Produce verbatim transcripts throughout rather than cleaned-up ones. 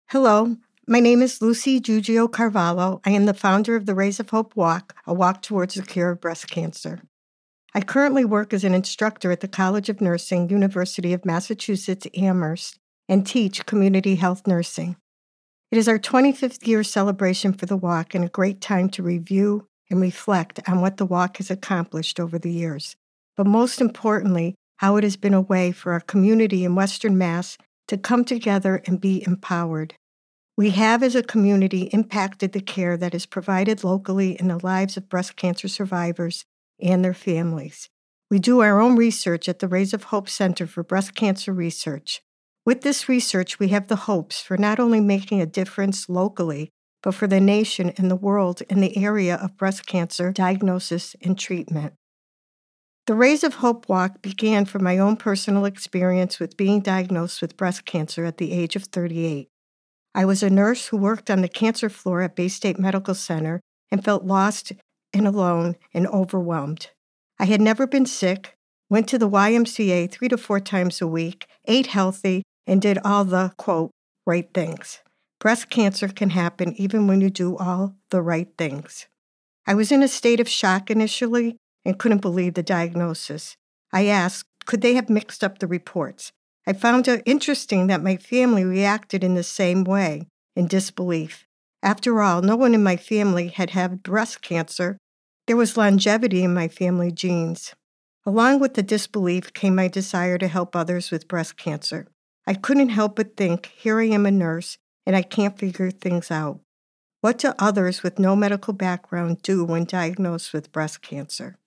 Hello, my name is Lucy Giugio Carvalho. I am the founder of the Rays of Hope Walk, a walk towards the cure of breast cancer. I currently work as an instructor at the College of Nursing, University of Massachusetts, Amherst, and teach community health nursing. It is our twenty-fifth year celebration for the walk and a great time to review and reflect on what the walk has accomplished over the years, but most importantly, how it has been a way for our community in Western Mass to come together and be empowered. We have, as a community, impacted the care that is provided locally in the lives of breast cancer survivors and their families. We do our own research at the Rays of Hope Center for Breast Cancer Research. With this research, we have the hopes for not only making a difference locally, but for the nation and the world in the area of breast cancer diagnosis and treatment. The Rays of Hope Walk began from my own personal experience with being diagnosed with breast cancer at the age of thirty-eight. I was a nurse who worked on the cancer floor at Baystate Medical Center and felt lost and alone and overwhelmed. I had never been sick, went to the Y M C A three to four times a week, ate healthy, and did all the, quote, right things. Breast cancer can happen even when you do all the right things. I was in a state of shock initially and couldn't believe the diagnosis. I asked, could they have mixed up the reports? I found it interesting that my family reacted in the same way, in disbelief. After all, no one in my family had had breast cancer. There was longevity in my family genes. Along with the disbelief came my desire to help others with breast cancer. I couldn't help but think, here I am a nurse, and I can't figure things out. What do others with no medical background do when diagnosed with breast cancer?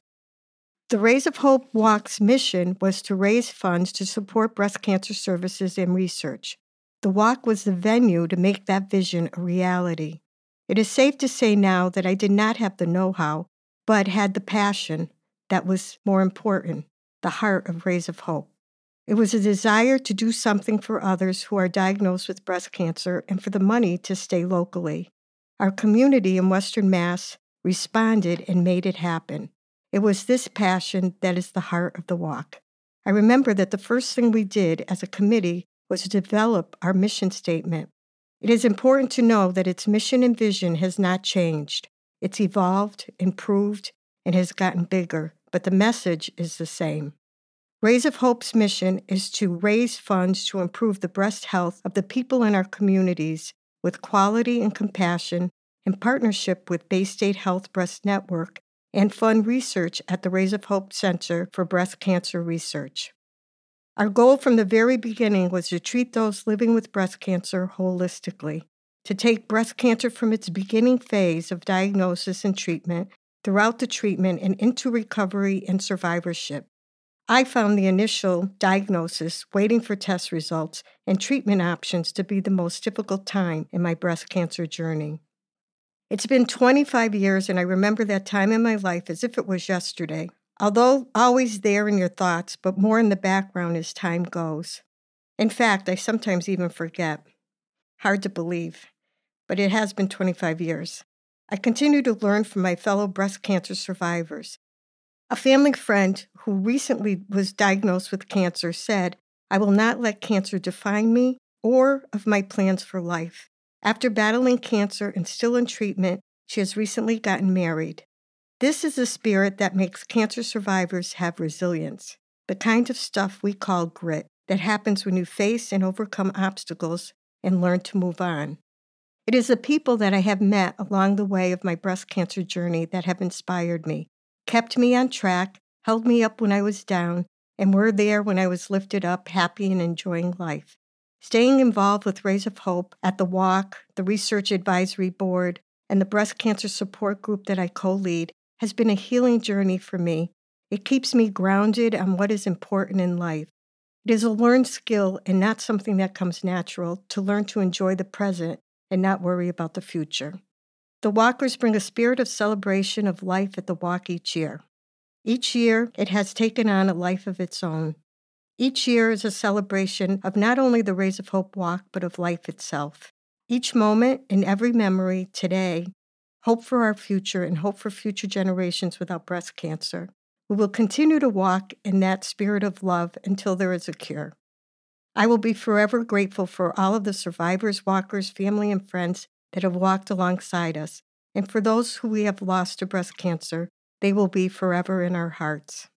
The Rays of Hope Walk's mission was to raise funds to support breast cancer services and research. The walk was the venue to make that vision a reality. It is safe to say now that I did not have the know-how, but had the passion that was more important, the heart of Rays of Hope. It was a desire to do something for others who are diagnosed with breast cancer and for the money to stay locally. Our community in Western Mass responded and made it happen. It was this passion that is the heart of the walk. I remember that the first thing we did as a committee was to develop our mission statement. It is important to know that its mission and vision has not changed. It's evolved, improved, and has gotten bigger, but the message is the same. Rays of Hope's mission is to raise funds to improve the breast health of the people in our communities with quality and compassion in partnership with Baystate Health Breast Network and fund research at the Rays of Hope Center for Breast Cancer Research. Our goal from the very beginning was to treat those living with breast cancer holistically, to take breast cancer from its beginning phase of diagnosis and treatment throughout the treatment and into recovery and survivorship. I found the initial diagnosis, waiting for test results, and treatment options to be the most difficult time in my breast cancer journey. It's been twenty-five years, and I remember that time in my life as if it was yesterday. Although always there in your thoughts, but more in the background as time goes. In fact, I sometimes even forget. Hard to believe, but it has been twenty-five years. I continue to learn from my fellow breast cancer survivors. A family friend who recently was diagnosed with cancer said, I will not let cancer define me or of my plans for life. After battling cancer and still in treatment, she has recently gotten married. This is the spirit that makes cancer survivors have resilience, the kind of stuff we call grit that happens when you face and overcome obstacles and learn to move on. It is the people that I have met along the way of my breast cancer journey that have inspired me, kept me on track, held me up when I was down, and were there when I was lifted up, happy and enjoying life. Staying involved with Rays of Hope at the Walk, the Research Advisory Board, and the breast cancer support group that I co-lead has been a healing journey for me. It keeps me grounded on what is important in life. It is a learned skill and not something that comes natural to learn to enjoy the present and not worry about the future. The walkers bring a spirit of celebration of life at the Walk each year. Each year, it has taken on a life of its own. Each year is a celebration of not only the Rays of Hope Walk, but of life itself. Each moment and every memory today, hope for our future and hope for future generations without breast cancer. We will continue to walk in that spirit of love until there is a cure. I will be forever grateful for all of the survivors, walkers, family, and friends that have walked alongside us. And for those who we have lost to breast cancer, they will be forever in our hearts.